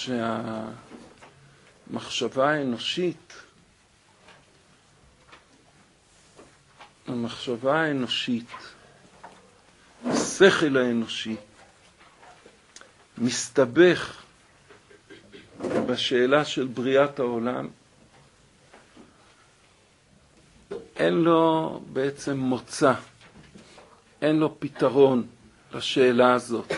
שהמחשבה האנושית, השכל האנושי, מסתבך בשאלה של בריאת העולם, אין לו בעצם מוצא, אין לו פתרון לשאלה הזאת.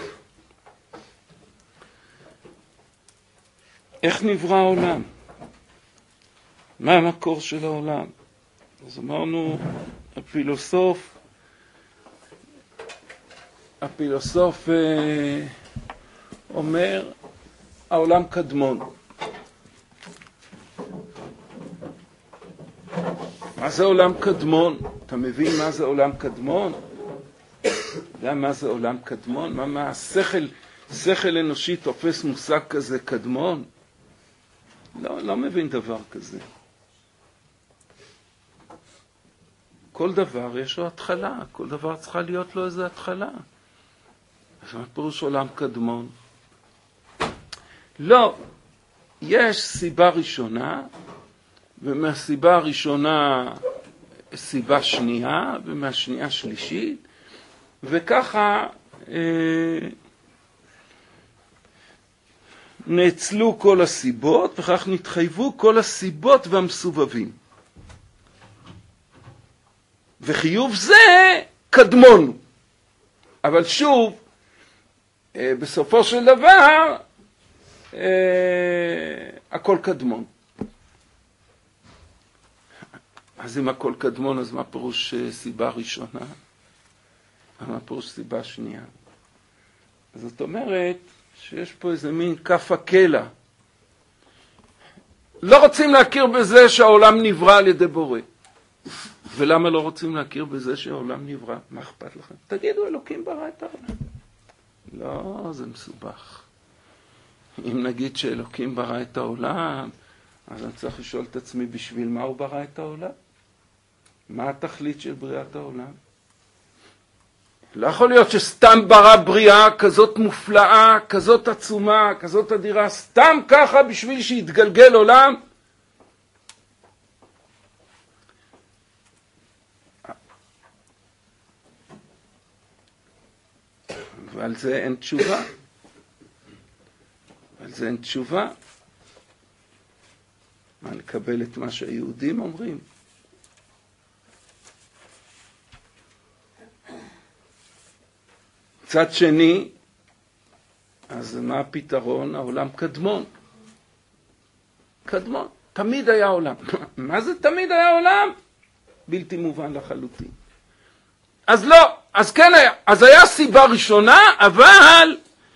איך נברא העולם? מה המקור של העולם? אז אמרנו, הפילוסוף אומר, העולם קדמון. מה זה עולם קדמון? אתה מבין מה זה עולם קדמון? יודע מה זה עולם קדמון? מה השכל אנושי תופס מושג כזה קדמון? לא מבין דבר כזה. כל דבר יש לו התחלה, כל דבר צריכה להיות לו איזו התחלה. אז מה פירוש עולם קדמון? לא, יש סיבה ראשונה, ומהסיבה הראשונה סיבה שנייה, ומהשנייה שלישית, וככה נאצלו כל הסיבות, וכך נתחייבו כל הסיבות והמסובבים. וחיוב זה קדמון. אבל שוב, בסופו של דבר, הכל קדמון. אז אם הכל קדמון, אז מה פירוש סיבה ראשונה? מה פירוש סיבה שנייה? זאת אומרת שיש פה איזה מין כף הקלע. לא רוצים להכיר בזה שהעולם נברא על ידי בורא. ולמה לא רוצים להכיר בזה שהעולם נברא? מה אכפת לכם? תגידו, אלוקים ברא את העולם. לא, זה מסובך. אם נגיד שאלוקים ברא את העולם, אז אני צריך לשאול את עצמי בשביל מה הוא ברא את העולם? מה התכלית של בריאת העולם? לא יכול להיות שסתם ברא בריאה כזאת מופלאה, כזאת עצומה, כזאת אדירה, סתם ככה בשביל שיתגלגל עולם. ועל זה אין תשובה. על זה אין תשובה. מה, נקבל את מה שהיהודים אומרים? צד שני, אז מה הפתרון? העולם קדמון. קדמון. תמיד היה עולם. מה זה תמיד היה עולם? בלתי מובן לחלוטין. אז לא, אז כן היה. אז היה סיבה ראשונה, אבל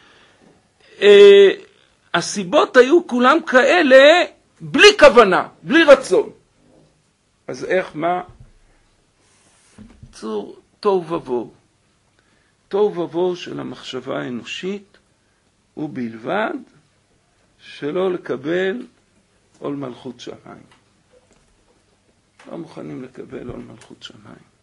הסיבות היו כולם כאלה בלי כוונה, בלי רצון. אז איך, מה? צור תוהו ובוהו. תוהו ובוהו של המחשבה האנושית הוא בלבד שלא לקבל עול מלכות שמיים. לא מוכנים לקבל עול מלכות שמיים.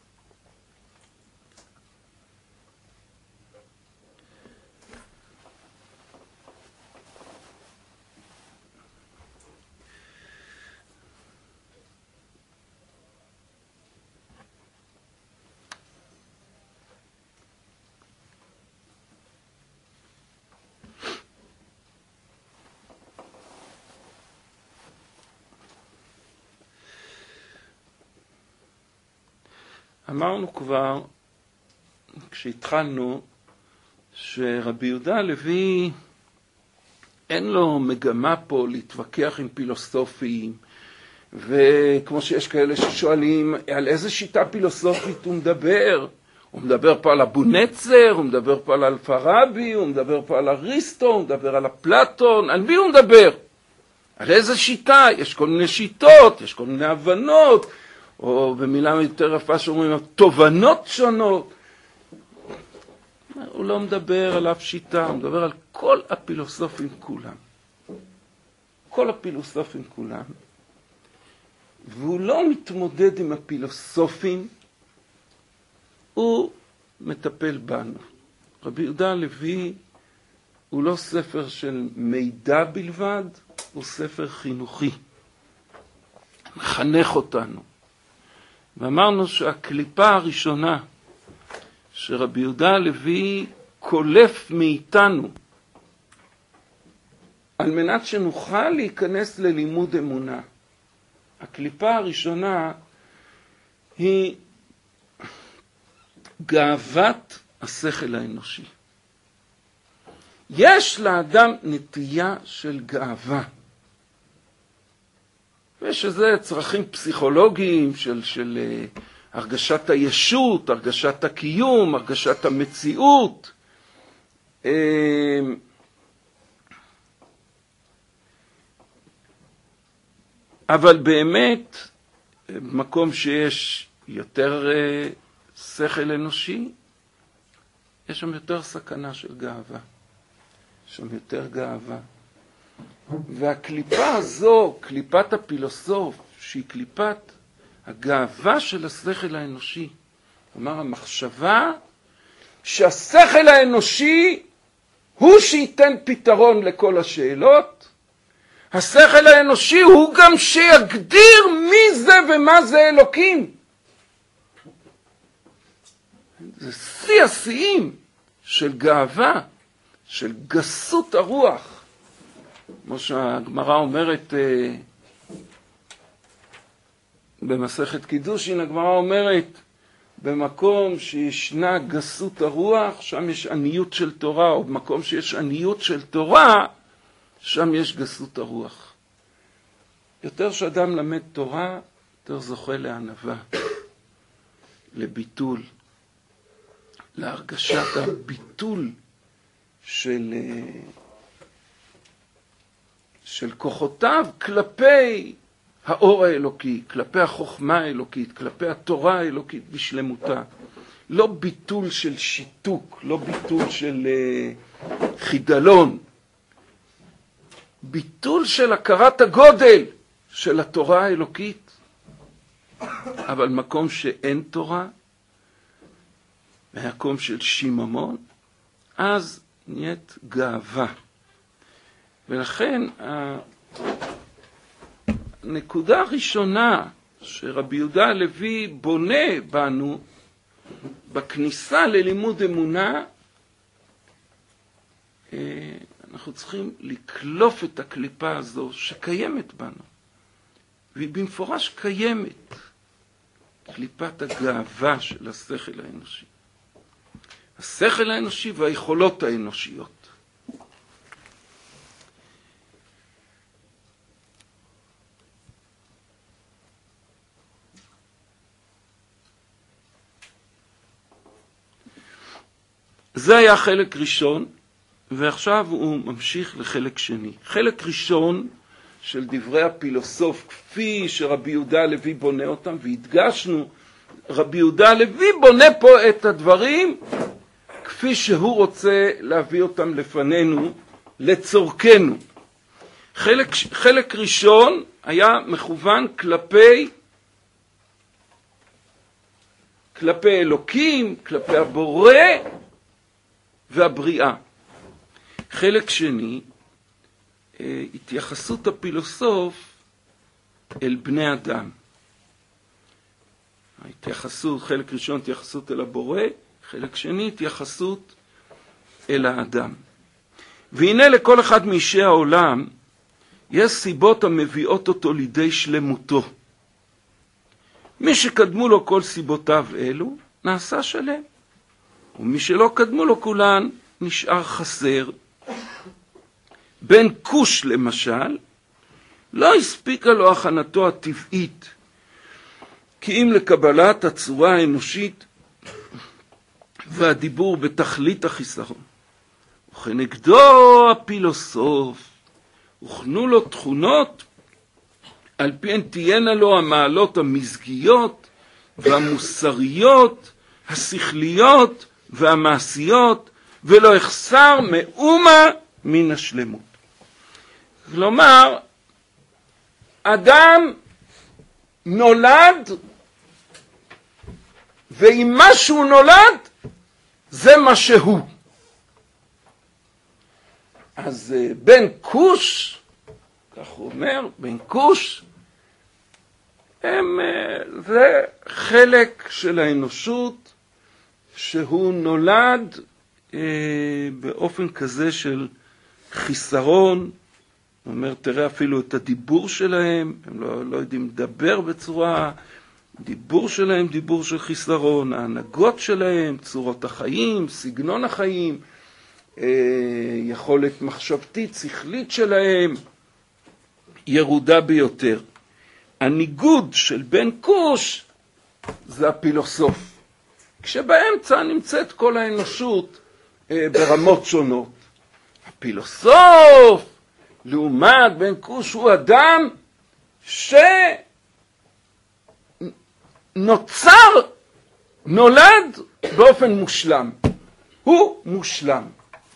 אמרנו כבר, כשהתחלנו, שרבי יהודה הלוי אין לו מגמה פה להתווכח עם פילוסופים, וכמו שיש כאלה ששואלים על איזה שיטה פילוסופית הוא מדבר. הוא מדבר פה על אבו-נצר, הוא מדבר פה על אלפרבי, הוא מדבר פה על אריסטו, הוא מדבר על אפלטון. על מי הוא מדבר? על איזה שיטה? יש כל מיני שיטות, יש כל מיני הבנות, או במילה יותר יפה שאומרים, תובנות שונות. הוא לא מדבר על אף שיטה, הוא מדבר על כל הפילוסופים כולם. כל הפילוסופים כולם. והוא לא מתמודד עם הפילוסופים, הוא מטפל בנו. רבי יהודה הלוי הוא לא ספר של מידע בלבד, הוא ספר חינוכי. מחנך אותנו. ואמרנו שהקליפה הראשונה שרבי יהודה הלוי קולף מאיתנו, על מנת שנוכל להיכנס ללימוד אמונה. הקליפה הראשונה היא גאוות השכל האנושי. יש לאדם נטייה של גאווה. ויש איזה צרכים פסיכולוגיים של הרגשת הישות, הרגשת הקיום, הרגשת המציאות. אבל באמת, במקום שיש יותר שכל אנושי, יש שם יותר סכנה של גאווה. יש שם יותר גאווה. והקליפה הזו, קליפת הפילוסוף, שהיא קליפת הגאווה של השכל האנושי, כלומר המחשבה שהשכל האנושי הוא שייתן פתרון לכל השאלות, השכל האנושי הוא גם שיגדיר מי זה ומה זה אלוקים. זה שיא השיאים של גאווה, של גסות הרוח. כמו שהגמרא אומרת במסכת קידושין, הגמרא אומרת, במקום שישנה גסות הרוח, שם יש עניות של תורה, או במקום שיש עניות של תורה, שם יש גסות הרוח. יותר שאדם למד תורה, יותר זוכה לענווה, לביטול, להרגשת הביטול של כוחותיו כלפי האור האלוקי, כלפי החוכמה האלוקית, כלפי התורה האלוקית בשלמותה. לא ביטול של שיתוק, לא ביטול של חידלון. ביטול של הכרת הגודל של התורה האלוקית. אבל מקום שאין תורה, מקום של שיממון, אז נהיית גאווה. ולכן הנקודה הראשונה שרבי יהודה הלוי בונה בנו בכניסה ללימוד אמונה, אנחנו צריכים לקלוף את הקליפה הזו שקיימת בנו, והיא במפורש קיימת, קליפת הגאווה של השכל האנושי. השכל האנושי והיכולות האנושיות. זה היה חלק ראשון, ועכשיו הוא ממשיך לחלק שני. חלק ראשון של דברי הפילוסוף, כפי שרבי יהודה הלוי בונה אותם, והדגשנו, רבי יהודה הלוי בונה פה את הדברים, כפי שהוא רוצה להביא אותם לפנינו, לצורכנו. חלק ראשון היה מכוון כלפי אלוקים, כלפי הבורא והבריאה. חלק שני, התייחסות הפילוסוף אל בני אדם. ההתייחסות, חלק ראשון התייחסות אל הבורא, חלק שני התייחסות אל האדם. והנה לכל אחד מאישי העולם יש סיבות המביאות אותו לידי שלמותו. מי שקדמו לו כל סיבותיו אלו נעשה שלם, ומי שלא קדמו לו כולן נשאר חסר. בן כוש למשל, לא הספיקה לו הכנתו הטבעית, כי אם לקבלת הצורה האנושית והדיבור בתכלית החיסרון. וכנגדו הפילוסוף, הוכנו לו תכונות, על פיהן תהיינה לו המעלות המזגיות והמוסריות, השכליות והמעשיות, ולא יחסר מאומה מן השלמות. כלומר, אדם נולד, ועם מה שהוא נולד, זה מה שהוא. אז בן כוש, כך הוא אומר, בן כוש, זה חלק של האנושות שהוא נולד באופן כזה של חיסרון. הוא אומר, תראה אפילו את הדיבור שלהם, הם לא יודעים לדבר בצורה, דיבור שלהם דיבור של חיסרון, ההנהגות שלהם, צורות החיים, סגנון החיים, יכולת מחשבתית, שכלית שלהם, ירודה ביותר. הניגוד של בן כוש זה הפילוסוף. כשבאמצע נמצאת כל האנושות ברמות שונות. הפילוסוף, לעומת בן כוש, הוא אדם שנוצר, נולד באופן מושלם. הוא מושלם.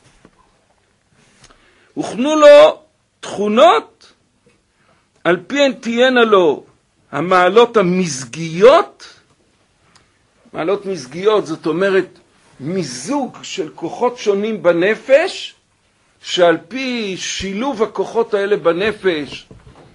הוכנו לו תכונות, על פיהן תהיינה לו המעלות המזגיות. מעלות מזגיות זאת אומרת מיזוג של כוחות שונים בנפש, שעל פי שילוב הכוחות האלה בנפש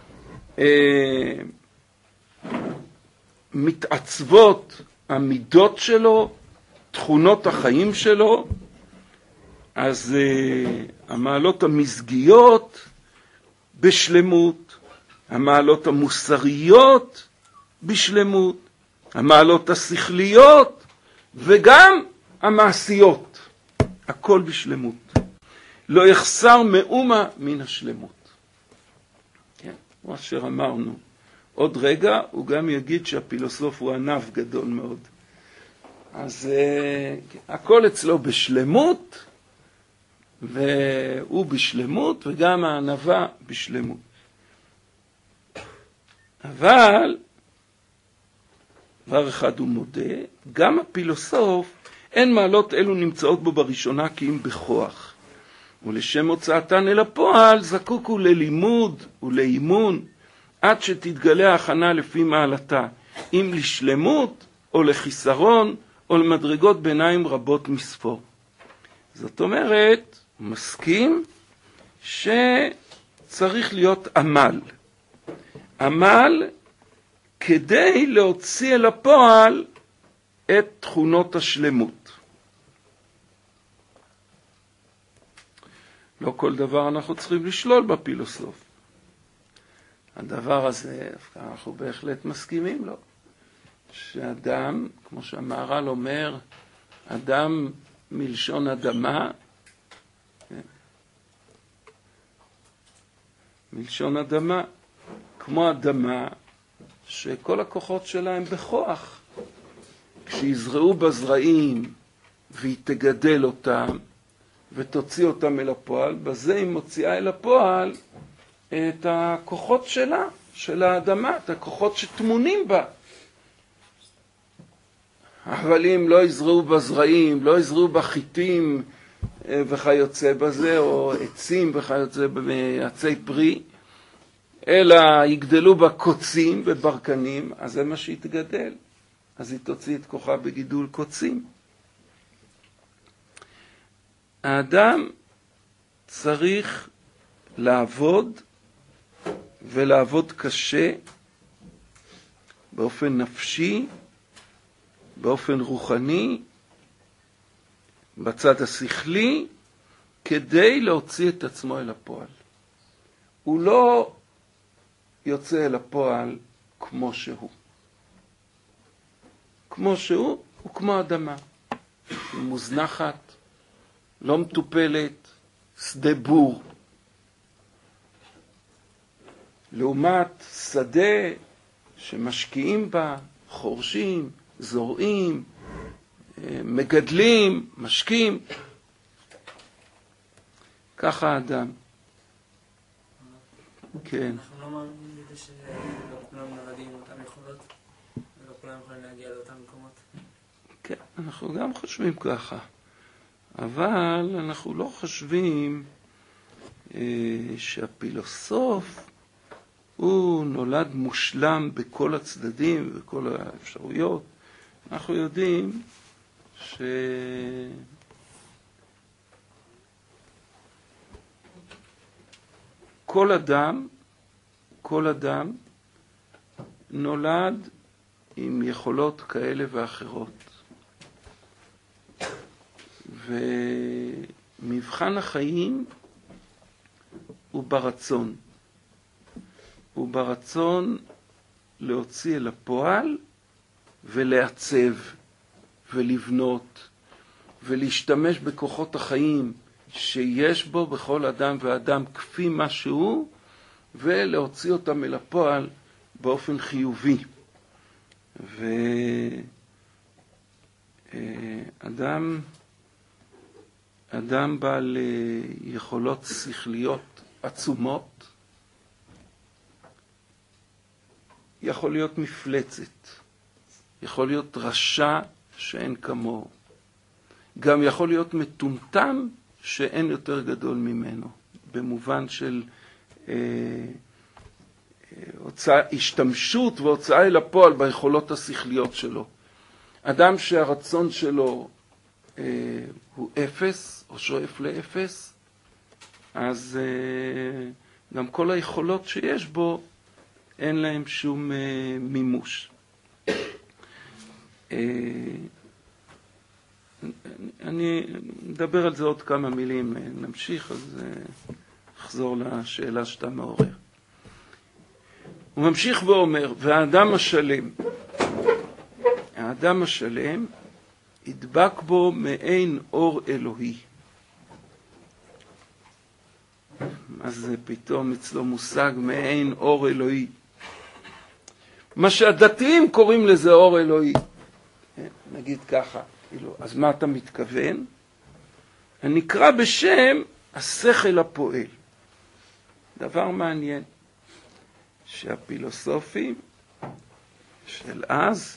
מתעצבות המידות שלו, תכונות החיים שלו. אז המעלות המזגיות בשלמות, המעלות המוסריות בשלמות, המעלות השכליות וגם המעשיות, הכל בשלמות. לא יחסר מאומה מן השלמות. כן, מה שאמרנו. עוד רגע הוא גם יגיד שהפילוסוף הוא ענב גדול מאוד. אז הכל אצלו בשלמות, והוא בשלמות, וגם הענבה בשלמות. אבל דבר אחד הוא מודה, גם הפילוסוף, אין מעלות אלו נמצאות בו בראשונה כי אם בכוח. ולשם הוצאתן אל הפועל זקוק הוא ללימוד ולאימון, עד שתתגלה ההכנה לפי מעלתה, אם לשלמות או לחיסרון או למדרגות ביניים רבות מספור. זאת אומרת, הוא מסכים שצריך להיות עמל. עמל כדי להוציא אל הפועל את תכונות השלמות. לא כל דבר אנחנו צריכים לשלול בפילוסוף. הדבר הזה, אנחנו בהחלט מסכימים לו. שאדם, כמו שהמהר"ל אומר, אדם מלשון אדמה, מלשון אדמה, כמו אדמה שכל הכוחות שלהם בכוח. כשיזרעו בזרעים והיא תגדל אותם ותוציא אותם אל הפועל, בזה היא מוציאה אל הפועל את הכוחות שלה, של האדמה, את הכוחות שתמונים בה. אבל אם לא יזרעו בזרעים, לא יזרעו בחיטים וכיוצא בזה, או עצים וכיוצא בעצי פרי, אלא יגדלו בקוצים וברקנים, אז זה מה שהיא תגדל. אז היא תוציא את כוחה בגידול קוצים. האדם צריך לעבוד, ולעבוד קשה, באופן נפשי, באופן רוחני, בצד השכלי, כדי להוציא את עצמו אל הפועל. הוא לא יוצא אל הפועל כמו שהוא. כמו שהוא, הוא כמו אדמה. היא מוזנחת, לא מטופלת, שדה בור. לעומת שדה שמשקיעים בה, חורשים, זורעים, מגדלים, משקים. ככה האדם. כן. אנחנו לא מאמינים בזה שלא כולם נולדים עם אותם יכולות, ולא כולם יכולים להגיע לאותם מקומות. כן, אנחנו גם חושבים ככה. אבל אנחנו לא חושבים שהפילוסוף הוא נולד מושלם בכל הצדדים ובכל האפשרויות. אנחנו יודעים כל אדם נולד עם יכולות כאלה ואחרות. ומבחן החיים הוא ברצון. הוא ברצון להוציא אל הפועל ולעצב ולבנות ולהשתמש בכוחות החיים שיש בו בכל אדם ואדם כפי מה שהוא, ולהוציא אותם אל הפועל באופן חיובי. אדם בעל יכולות שכליות עצומות יכול להיות מפלצת, יכול להיות רשע שאין כמוהו, גם יכול להיות מטומטם שאין יותר גדול ממנו, במובן של השתמשות והוצאה אל הפועל ביכולות השכליות שלו. אדם שהרצון שלו הוא אפס או שואף לאפס, אז גם כל היכולות שיש בו אין להם שום מימוש. אני מדבר על זה עוד כמה מילים, נמשיך, אז אחזור לשאלה שאתה מעורר. הוא ממשיך ואומר, האדם השלם ידבק בו מעין אור אלוהי. אז פתאום אצלו מושג מעין אור אלוהי. מה שהדתיים קוראים לזה אור אלוהי. נגיד ככה, כאילו, אז מה אתה מתכוון? הנקרא בשם השכל הפועל. דבר מעניין, שהפילוסופים של אז,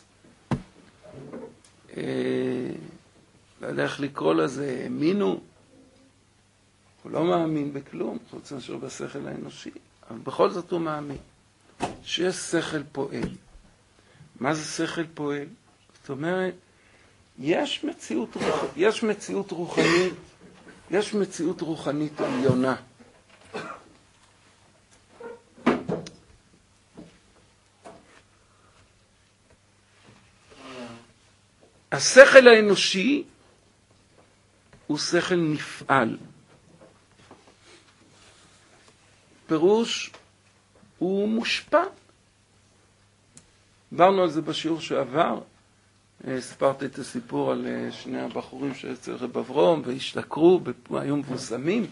לא יודע איך לקרוא לזה, האמינו, הוא לא מאמין בכלום, חוץ מאשר בשכל האנושי, אבל בכל זאת הוא מאמין שיש שכל פועל. מה זה שכל פועל? זאת אומרת, יש מציאות רוחנית עליונה. השכל האנושי הוא שכל נפעל. פירוש הוא מושפע. דיברנו על זה בשיעור שעבר. הספרתי את הסיפור על שני הבחורים שאצל רב אברום והשתכרו, היו מבוסמים,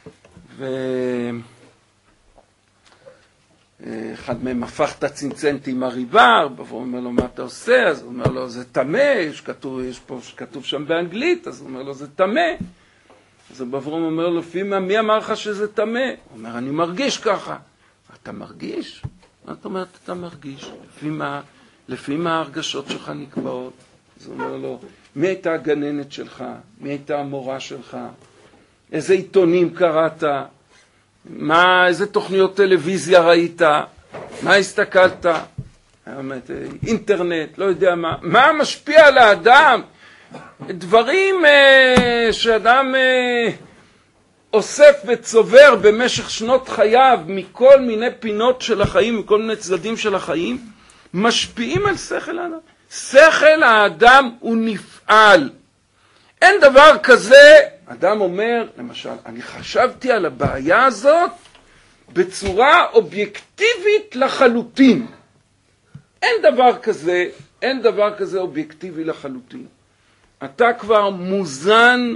אחד מהם הפך את הצנצנט עם הריבה, רב אברום אומר לו מה אתה עושה? אז הוא אומר לו זה תמה, כתוב שם באנגלית, אז הוא אומר לו זה תמה. אז רב אברום אומר לו לפי מה, מי אמר לך שזה תמה? הוא אומר אני מרגיש ככה. אתה מרגיש? מה זאת אומרת אתה מרגיש? לפי מה ההרגשות שלך נקבעות? אז הוא אומר לו, מי הייתה הגננת שלך? מי הייתה המורה שלך? איזה עיתונים קראת? איזה תוכניות טלוויזיה ראית? מה הסתכלת? אינטרנט, לא יודע מה. מה משפיע על האדם? דברים שאדם אוסף וצובר במשך שנות חייו מכל מיני פינות של החיים, מכל מיני צדדים של החיים, משפיעים על שכל האדם. שכל האדם הוא נפעל. אין דבר כזה, אדם אומר, למשל, אני חשבתי על הבעיה הזאת בצורה אובייקטיבית לחלוטין. אין דבר כזה אובייקטיבי לחלוטין. אתה כבר מוזן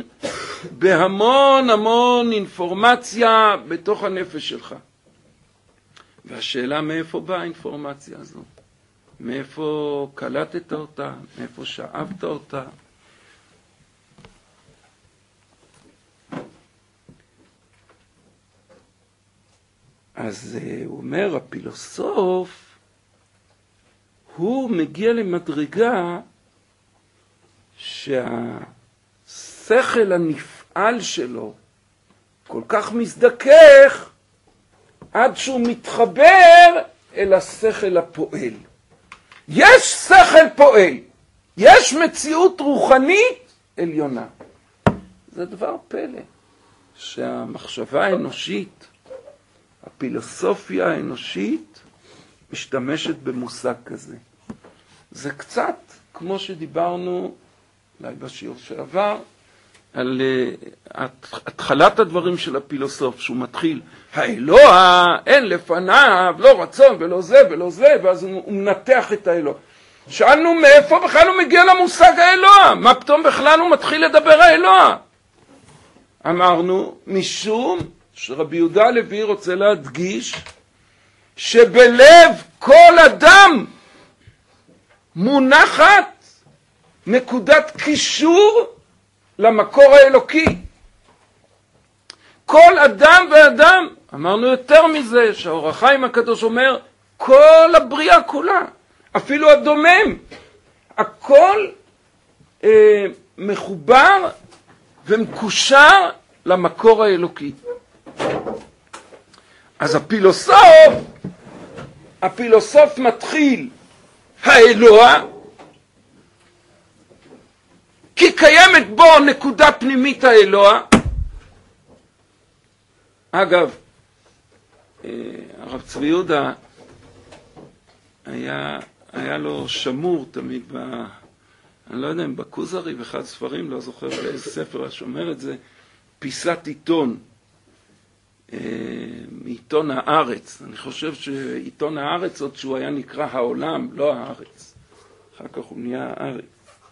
בהמון אינפורמציה בתוך הנפש שלך. והשאלה מאיפה באה האינפורמציה הזאת? מאיפה קלטת אותה? מאיפה שאבת אותה? אז הוא אומר, הפילוסוף, הוא מגיע למדרגה שהשכל הנפעל שלו כל כך מזדכך עד שהוא מתחבר אל השכל הפועל. יש שכל פועל, יש מציאות רוחנית עליונה. זה דבר פלא, שהמחשבה האנושית, הפילוסופיה האנושית משתמשת במושג כזה. זה קצת כמו שדיברנו, אולי בשיעור שעבר, על התחלת הדברים של הפילוסוף, שהוא מתחיל, האלוה אין לפניו, לא רצון ולא זה ולא זה, ואז הוא מנתח את האלוה. שאלנו מאיפה בכלל הוא מגיע למושג האלוה? מה פתאום בכלל הוא מתחיל לדבר האלוה? אמרנו, משום שרבי יהודה הלוי רוצה להדגיש שבלב כל אדם מונחת נקודת קישור למקור האלוקי. כל אדם ואדם, אמרנו יותר מזה, שהאור החיים הקדוש אומר, כל הבריאה כולה, אפילו הדומם, הכל מחובר ומקושר למקור האלוקי. אז הפילוסוף מתחיל האלוה, כי קיימת בו נקודה פנימית האלוה. אגב, הרב צבי יהודה היה לו שמור תמיד אני לא יודע אם בכוזרי ואחד ספרים, לא זוכר באיזה ספר השומר את זה, פיסת עיתון, מעיתון הארץ. אני חושב שעיתון הארץ עוד שהוא היה נקרא העולם, לא הארץ. אחר כך הוא נהיה הארץ.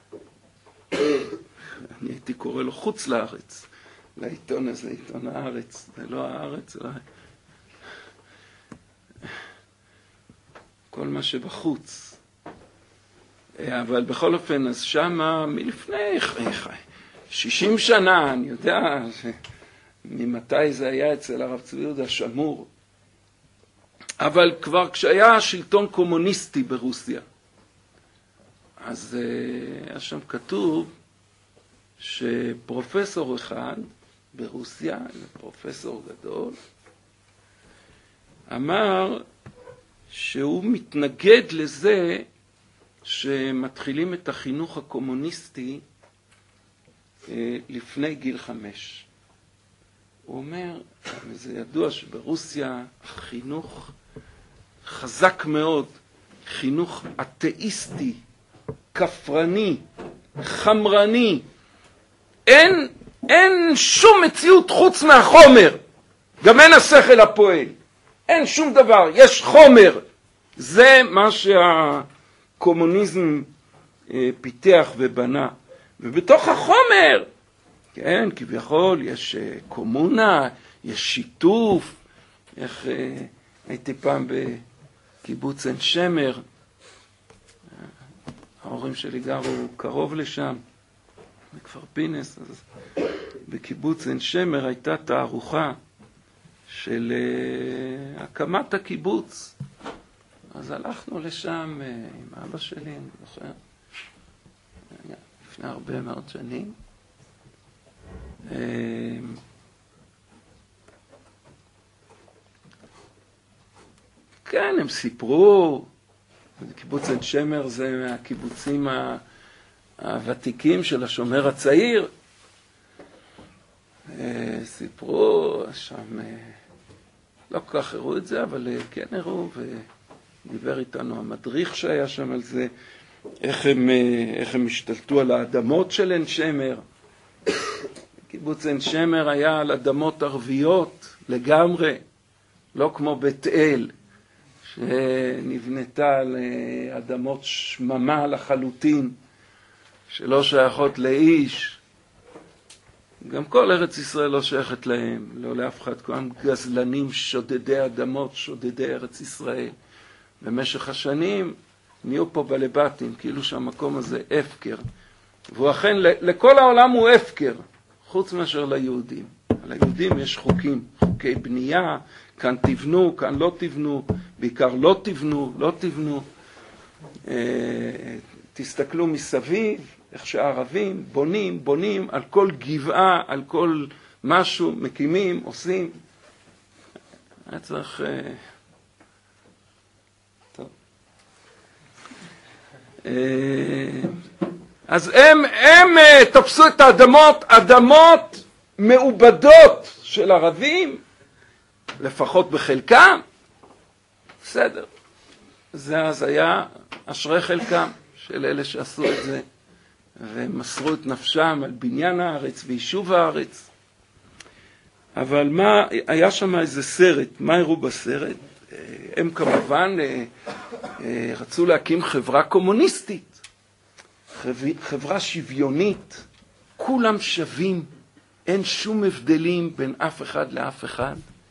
אני הייתי קורא לו חוץ לארץ, לעיתון הזה, עיתון הארץ. זה לא הארץ, אלא כל מה שבחוץ. אבל בכל אופן, אז שמה מלפני 60 שנה, אני יודע ממתי זה היה אצל הרב צבי יהודה שמור. אבל כבר כשהיה שלטון קומוניסטי ברוסיה, אז היה שם כתוב שפרופסור אחד ברוסיה, פרופסור גדול, אמר שהוא מתנגד לזה שמתחילים את החינוך הקומוניסטי לפני גיל 5. הוא אומר, וזה ידוע שברוסיה החינוך חזק מאוד, חינוך אתאיסטי, כפרני, חמרני, אין שום מציאות חוץ מהחומר, גם אין השכל הפועל, אין שום דבר, יש חומר. זה מה שהקומוניזם פיתח ובנה, ובתוך החומר, כן, כביכול יש קומונה, יש שיתוף. הייתי פעם בקיבוץ עין שמר, ההורים שלי גרו קרוב לשם, בכפר פינס. אז בקיבוץ עין שמר הייתה תערוכה של הקמת הקיבוץ. אז הלכנו לשם עם אבא שלי, אני זוכר, לפני הרבה מאוד שנים. כן, הם סיפרו, קיבוץ עין שמר זה מהקיבוצים הוותיקים של השומר הצעיר. סיפרו שם, לא כל כך הראו את זה, אבל כן הראו, ודיבר איתנו המדריך שהיה שם על זה, איך הם השתלטו על האדמות של עין שמר. קיבוץ עין שמר היה על אדמות ערביות לגמרי, לא כמו בית אל, שנבנתה על אדמות שממה לחלוטין, שלא שייכות לאיש. גם כל ארץ ישראל לא שייכת להם, לא לאף אחד, כולם גזלנים, שודדי אדמות, שודדי ארץ ישראל. במשך השנים נהיו פה בלבטים, כאילו שהמקום הזה הפקר. והוא אכן, לכל העולם הוא הפקר, חוץ מאשר ליהודים. ליהודים יש חוקים, חוקי בנייה, כאן תבנו, כאן לא תבנו, בעיקר לא תבנו, לא תבנו. תסתכלו מסביב, איך שהערבים בונים על כל גבעה, על כל משהו, מקימים, עושים. היה צריך... טוב. אז הם תפסו את האדמות, אדמות מעובדות של ערבים, לפחות בחלקם, בסדר. זה אז היה אשרי חלקם של אלה שעשו את זה, ומסרו את נפשם על בניין הארץ ויישוב הארץ. אבל מה, היה שם איזה סרט, מה הראו בסרט? הם כמובן רצו להקים חברה קומוניסטית, חברה שוויונית, כולם שווים, אין שום הבדלים בין אף אחד לאף אחד,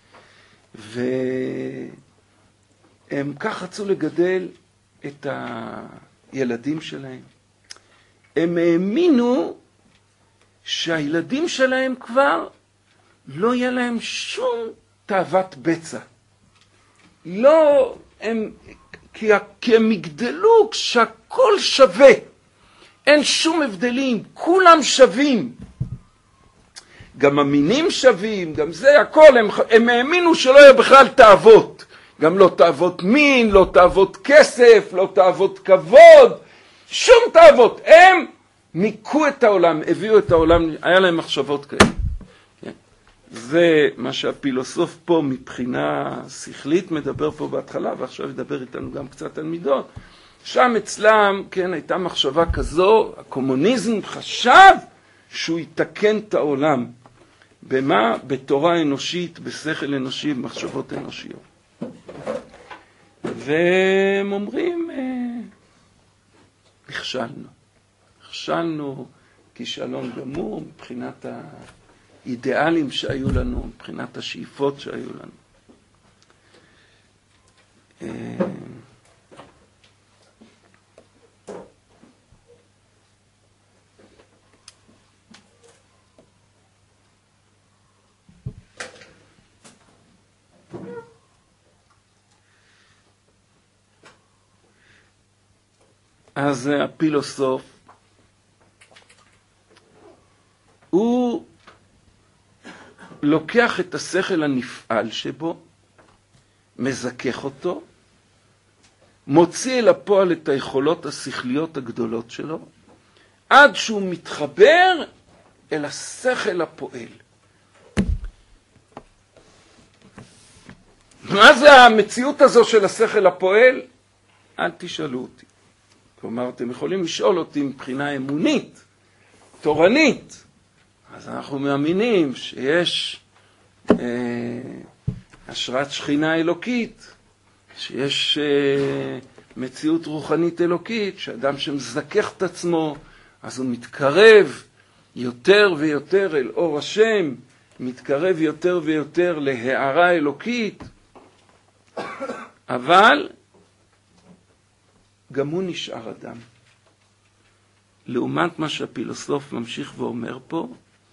והם כך רצו לגדל את הילדים שלהם. הם האמינו שהילדים שלהם כבר לא יהיה להם שום תאוות בצע. לא, כי הם יגדלו כשהכל שווה. אין שום הבדלים, כולם שווים. גם המינים שווים, גם זה, הכל. הם האמינו שלא יהיה בכלל תאוות. גם לא תאוות מין, לא תאוות כסף, לא תאוות כבוד, שום תאוות. הם ניקו את העולם, הביאו את העולם, היה להם מחשבות כאלה. זה מה שהפילוסוף פה מבחינה שכלית מדבר פה בהתחלה, ועכשיו ידבר איתנו גם קצת על מידות. שם אצלם, כן, הייתה מחשבה כזו, הקומוניזם חשב שהוא יתקן את העולם. במה? בתורה אנושית, בשכל אנושי, במחשבות אנושיות. והם אומרים, נכשלנו כישלון גמור מבחינת האידיאלים שהיו לנו, מבחינת השאיפות שהיו לנו. אז הפילוסוף, הוא לוקח את השכל הנפעל שבו, מזכך אותו, מוציא אל הפועל את היכולות השכליות הגדולות שלו, עד שהוא מתחבר אל השכל הפועל. מה זה המציאות הזו של השכל הפועל? אל תשאלו אותי. כלומר, אתם יכולים לשאול אותי מבחינה אמונית, תורנית. אז אנחנו מאמינים שיש השראת שכינה אלוקית, שיש מציאות רוחנית אלוקית, שאדם שמזכך את עצמו, אז הוא מתקרב יותר ויותר אל אור השם, מתקרב יותר ויותר להארה אלוקית, אבל גם הוא נשאר אדם. לעומת מה שהפילוסוף ממשיך ואומר פה,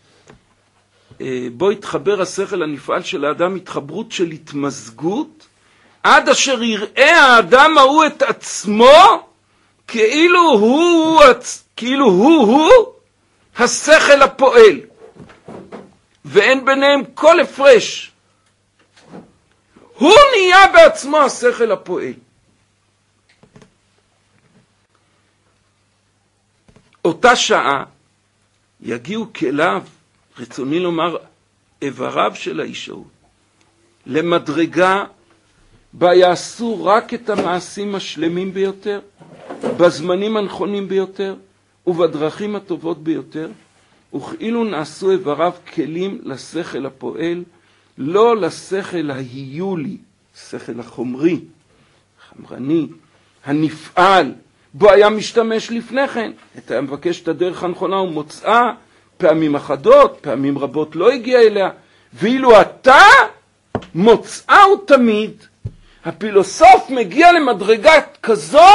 בו יתחבר השכל הנפעל של האדם התחברות של התמזגות, עד אשר יראה האדם ההוא את עצמו כאילו הוא השכל הפועל, ואין ביניהם כל הפרש. הוא נהיה בעצמו השכל הפועל. אותה שעה יגיעו כליו, רצוני לומר, איבריו של האיש ההוא, למדרגה בה יעשו רק את המעשים השלמים ביותר, בזמנים הנכונים ביותר, ובדרכים הטובות ביותר, וכאילו נעשו איבריו כלים לשכל הפועל, לא לשכל ההיולי, שכל החומרי, חמרני, הנפעל, בו היה משתמש לפני כן, היה מבקש את הדרך הנכונה ומוצאה, פעמים אחדות, פעמים רבות לא הגיע אליה, ואילו אתה מוצאה הוא תמיד. הפילוסוף מגיע למדרגה כזו,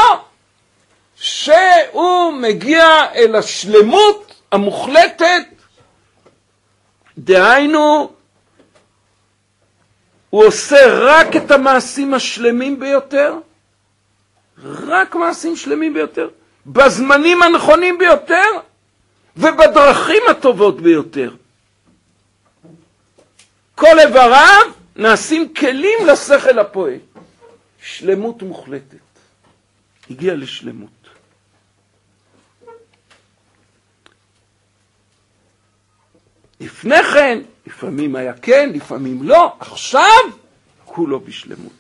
שהוא מגיע אל השלמות המוחלטת, דהיינו, הוא עושה רק את המעשים השלמים ביותר, רק מעשים שלמים ביותר, בזמנים הנכונים ביותר, ובדרכים הטובות ביותר. כל איבריו נעשים כלים לשכל הפועל. שלמות מוחלטת. הגיע לשלמות. לפני כן, לפעמים היה כן, לפעמים לא. עכשיו כולו בשלמות.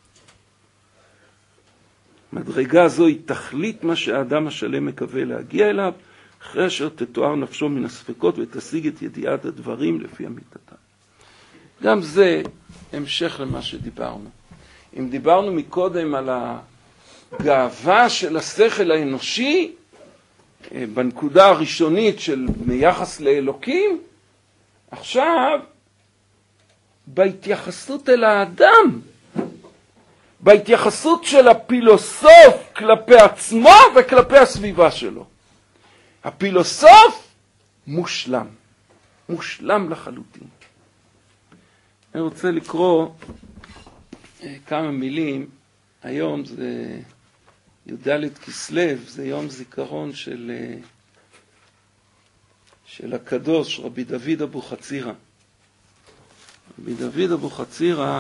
מדרגה זו היא תכלית מה שהאדם השלם מקווה להגיע אליו, אחרי אשר תתואר נפשו מן הספקות ותשיג את ידיעת הדברים לפי אמיתתם. גם זה המשך למה שדיברנו. אם דיברנו מקודם על הגאווה של השכל האנושי, בנקודה הראשונית של מיחס לאלוקים, עכשיו בהתייחסות אל האדם, בהתייחסות של הפילוסוף כלפי עצמו וכלפי הסביבה שלו. הפילוסוף מושלם, מושלם לחלוטין. אני רוצה לקרוא כמה מילים. היום זה י"ד כסלו, זה יום זיכרון של הקדוש רבי דוד אבוחצירא. רבי דוד אבוחצירא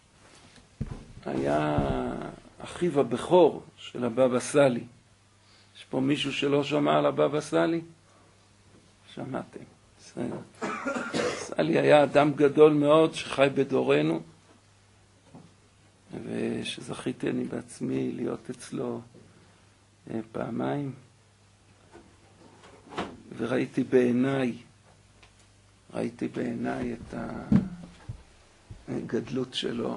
היה אחיו הבכור של הבבא סאלי. יש פה מישהו שלא שמע על הבבא סאלי? שמעתם. בסדר. סאלי היה אדם גדול מאוד שחי בדורנו, ושזכיתי אני בעצמי להיות אצלו פעמיים, וראיתי בעיניי את הגדלות שלו,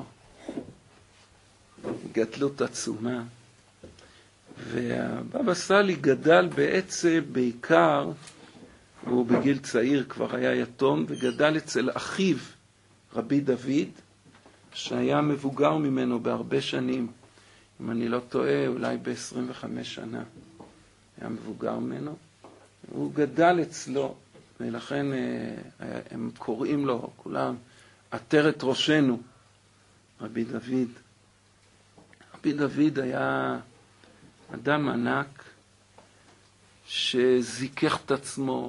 גדלות עצומה. והבבא סאלי גדל בעצם בעיקר, הוא בגיל צעיר כבר היה יתום, וגדל אצל אחיו רבי דוד, שהיה מבוגר ממנו בהרבה שנים, אם אני לא טועה אולי ב-25 שנה היה מבוגר ממנו. הוא גדל אצלו, ולכן הם קוראים לו כולם עטרת ראשנו, רבי דוד. רבי דוד היה אדם ענק שזיכך את עצמו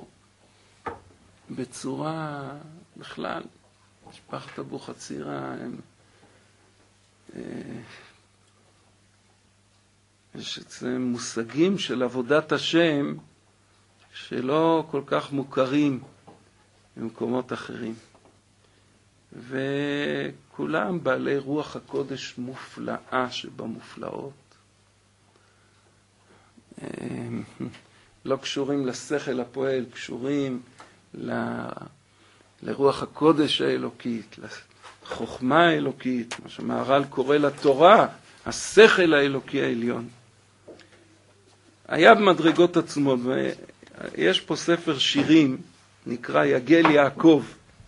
בצורה, בכלל, משפחת אבוחצירא, יש אצלם מושגים של עבודת השם שלא כל כך מוכרים במקומות אחרים. וכולם בעלי רוח הקודש מופלאה שבמופלאות. לא קשורים לשכל הפועל, קשורים לרוח הקודש האלוקית, לחוכמה האלוקית, מה שמהר"ל קורא לתורה, השכל האלוקי העליון. היה במדרגות עצמו, ויש פה ספר שירים, נקרא יגל יעקב.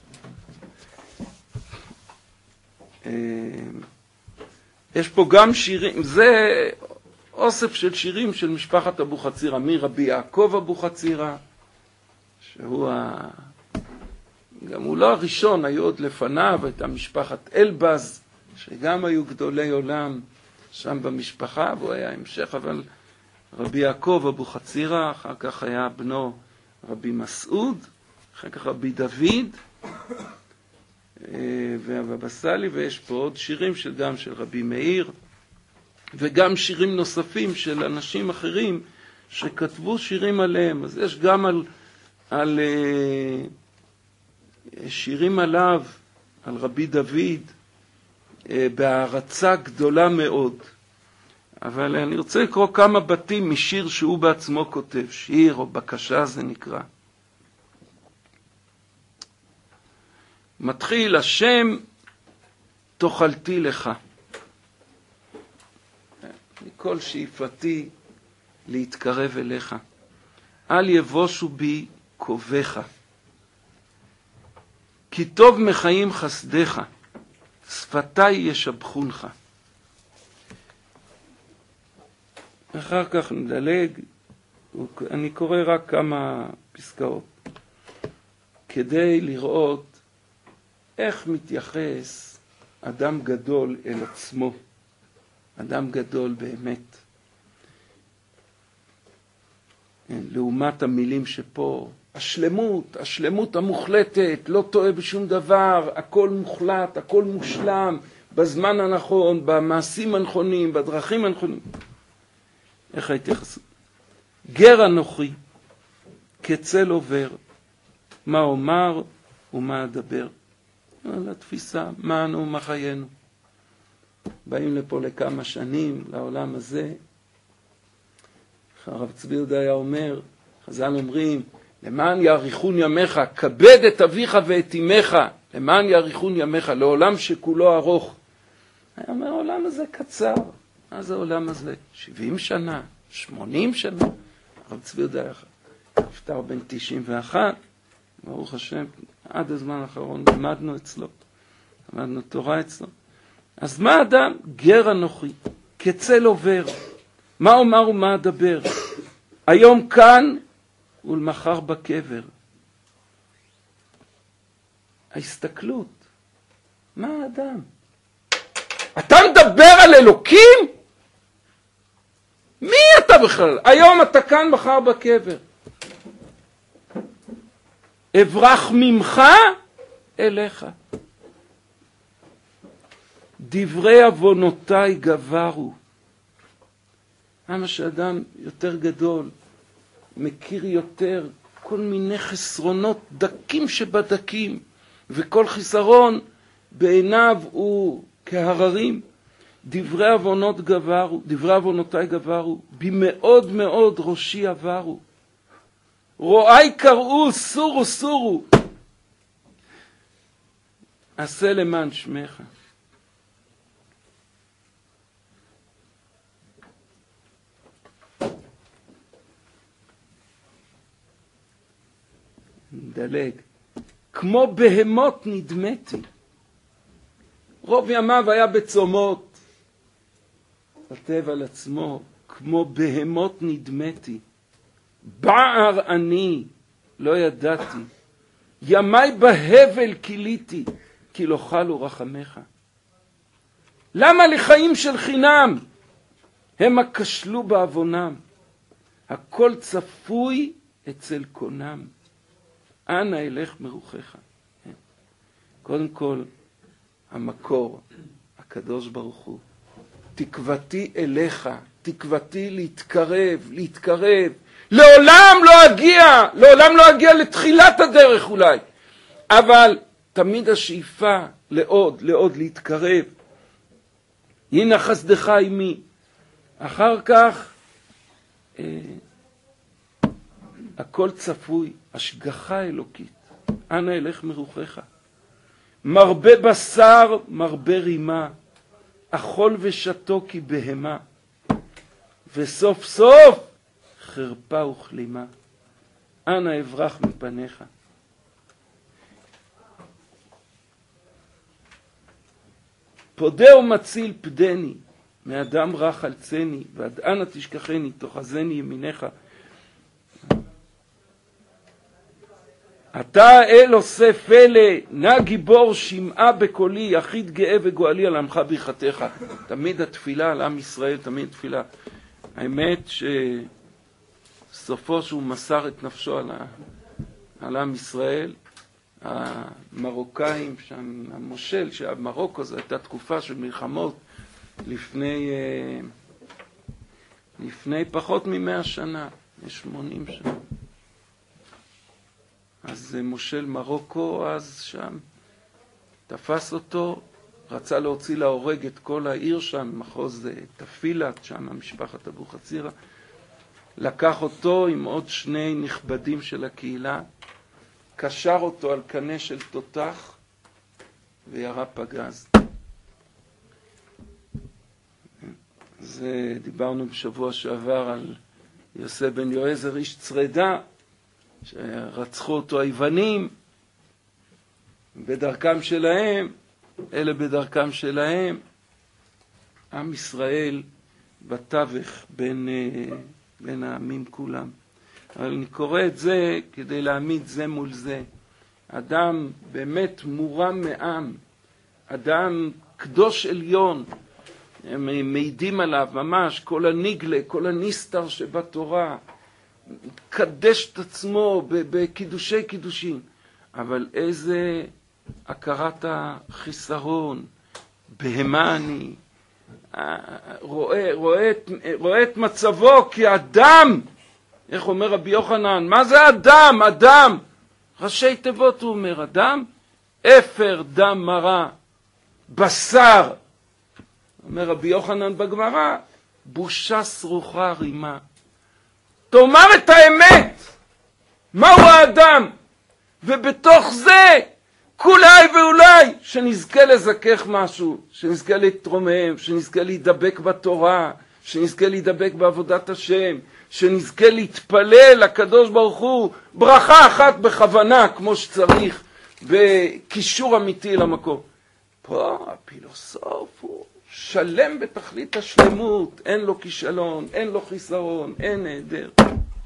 יש פה גם שירים, זה אוסף של שירים של משפחת אבוחצירא, מרבי יעקב אבוחצירא, שהוא גם הוא לא הראשון, היו עוד לפניו, הייתה משפחת אלבז, שגם היו גדולי עולם שם במשפחה, והוא היה המשך, אבל רבי יעקב אבוחצירא, אחר כך היה בנו רבי מסעוד, אחר כך רבי דוד, והבבא סאלי, ויש פה עוד שירים גם של רבי מאיר, וגם שירים נוספים של אנשים אחרים שכתבו שירים עליהם. אז יש גם על שירים עליו, על רבי דוד, בהערצה גדולה מאוד. אבל אני רוצה לקרוא כמה בתים משיר שהוא בעצמו כותב, שיר או בקשה זה נקרא. מתחיל, השם תאכלתי לך. מכל שאיפתי להתקרב אליך. אל יבושו בי קובך. כי טוב מחיים חסדך, שפתי ישבחונך. אחר כך נדלג, אני קורא רק כמה פסקאות, כדי לראות איך מתייחס אדם גדול אל עצמו, אדם גדול באמת. לעומת המילים שפה, השלמות המוחלטת, לא טועה בשום דבר, הכל מוחלט, הכל מושלם, בזמן הנכון, במעשים הנכונים, בדרכים הנכונים. איך ההתייחסות? גר אנוכי, כצל עובר, מה אומר ומה אדבר. על התפיסה, מה אנו ומה חיינו. באים לפה לכמה שנים, לעולם הזה. הרב צבי יהודה היה אומר, חז"ל אומרים, למען יאריכון ימיך, כבד את אביך ואת אמך, למען יאריכון ימיך, לעולם שכולו ארוך. היה אומר, העולם הזה קצר. מה זה העולם הזה? 70 שנה, 80 שנה. הרב צבי יהודה נפטר בן 91, ברוך השם, עד הזמן האחרון למדנו אצלו, למדנו תורה אצלו. אז מה אדם? גר אנוכי, כצל עובר. מה אומר ומה אדבר? היום כאן ולמחר בקבר. ההסתכלות. מה האדם? אתה מדבר על אלוקים? מי אתה בכלל? היום אתה כאן, מחר בקבר. אברח ממך אליך. דברי אבונותיי גברו. למה שאדם יותר גדול, מכיר יותר כל מיני חסרונות דקים שבדקים, וכל חיסרון בעיניו הוא כהררים. דברי אבונותיי גברו, במאוד מאוד ראשי עברו. רואי קראו, סורו סורו. עשה למען שמך. דלג. כמו בהמות נדמתי. רוב ימיו היה בצומות. כותב על עצמו, כמו בהמות נדמתי. בער אני, לא ידעתי. ימי בהבל כיליתי, כי לא חלו רחמך. למה לחיים של חינם? הם הכשלו בעוונם. הכל צפוי אצל קונם. אנא אלך מרוחך. קודם כל, המקור, הקדוש ברוך הוא. תקוותי אליך, תקוותי להתקרב. לעולם לא אגיע לתחילת הדרך אולי. אבל תמיד השאיפה לעוד להתקרב. הנה חסדך עמי. אחר כך, הכל צפוי, השגחה אלוקית. אנא אלך מרוחך. מרבה בשר, מרבה רימה. אכול ושתו כי בהמה. וסוף סוף חרפה וכלימה. אנא אברח מפניך. פודה ומציל פדני, מאדם רע חלצני, ועד אנה תשכחני, תאחזני ימיניך. אתה אל עושה פלא, נא גיבור שמעה בקולי, יחיד גאה וגואלי על עמך ברכתך. תמיד התפילה על עם ישראל, תמיד תפילה. האמת שסופו שהוא מסר את נפשו על עם ישראל, המרוקאים שם, המושל שהמרוקו זו הייתה תקופה של מלחמות לפני פחות מ100 שנה, 80 שנה. אז מושל מרוקו אז שם תפס אותו, רצה להוציא להורג את כל העיר שם, מחוז תפילת, שם משפחת אבו חצירה. לקח אותו עם עוד 2 נכבדים של הקהילה, קשר אותו על קנה של תותח וירה פגז. זה דיברנו בשבוע שעבר על יוסף בן יועזר איש צרדה, שרצחו אותו היוונים בדרכם שלהם, אלה בדרכם שלהם. עם ישראל בתווך בין העמים כולם. אבל אני קורא את זה כדי להעמיד זה מול זה. אדם באמת מורם מעם, אדם קדוש עליון, הם מעידים עליו ממש, כל הניגלה, כל הניסתר שבתורה, קדש את עצמו בקידושי קידושים. אבל איזה הכרת החיסרון, בהמה אני, רואה את מצבו כאדם. איך אומר רבי יוחנן? מה זה אדם? אדם. ראשי תיבות הוא אומר, אדם, אפר דם מרה, בשר. אומר רבי יוחנן בגמרא, בושה סרוחה רימה. תאמר את האמת, מהו האדם? ובתוך זה, כולי ואולי, שנזכה לזכך משהו, שנזכה להתרומם, שנזכה להידבק בתורה, שנזכה להידבק בעבודת השם, שנזכה להתפלל לקדוש ברוך הוא, ברכה אחת בכוונה, כמו שצריך, בקישור אמיתי למקום. פה הפילוסוף הוא שלם בתכלית השלמות, אין לו כישלון, אין לו חיסרון, אין נהדר.